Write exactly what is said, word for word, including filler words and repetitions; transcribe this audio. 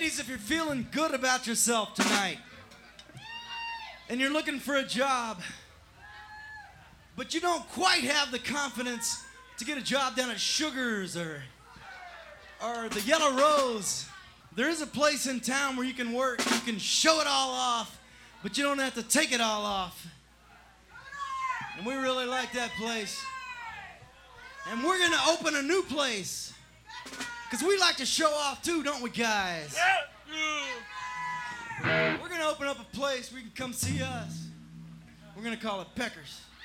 Ladies, if you're feeling good about yourself tonight and you're looking for a job, but you don't quite have the confidence to get a job down at Sugar's or, or the Yellow Rose, there is a place in town where you can work. You can show it all off, but you don't have to take it all off. And we really like that place. And we're going to open a new place. Because we like to show off too, don't we, guys? We're going to open up a place where you can come see us. We're going to call it Peckers.